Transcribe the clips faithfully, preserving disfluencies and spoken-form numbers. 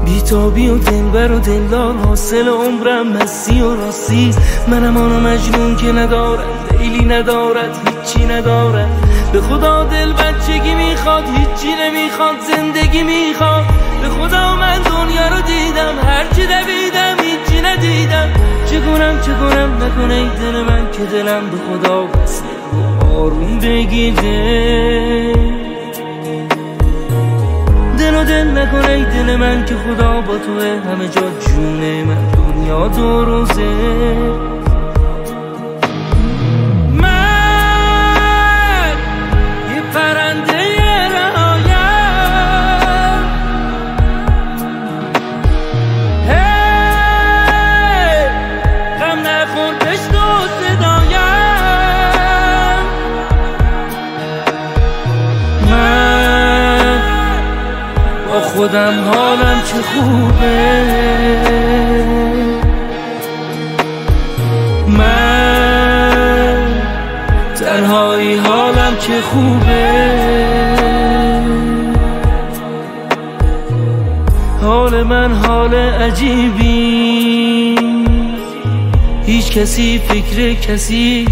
بیتابی و دلبر و دلدار، حاصل عمرم مستی و راستی. منم آنو مجنون که ندارد لیلی، ندارد هیچی ندارد. به خدا دل بچگی میخواد، هیچی نمیخواد، زندگی میخواد. به خدا من دنیا رو دیدم، هرچی دویدم هیچی ندیدم. چه کنم چه کنم نکنه ای دل من، که دلم به خدا بسته و آروم بگیده. دل و دل نکنه ای دل من، که خدا با توه همه جا جونه من، دنیا دو روزه. من یه پرنده رهایم، هی غم نخور پشت و صدایم. من با خودم حالم چه خوبه، من تنهایی حالم چه خوبه. حال من حال عجیبی، هیچ کسی فکر کسی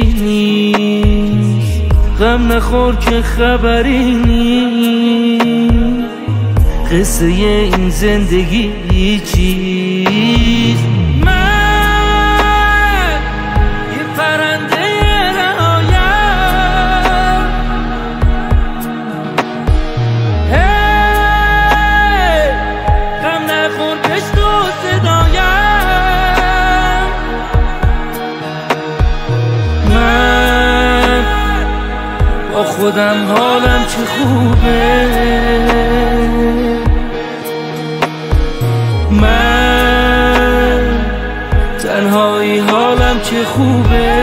نیست. غم نخور که خبری نیست، قصه این زندگی چیست. من یه پرنده رهایم، هی غم نخور پشت و صدایم. من با خودم حالم چه خوبه، من تنهایی حالم چه خوبه.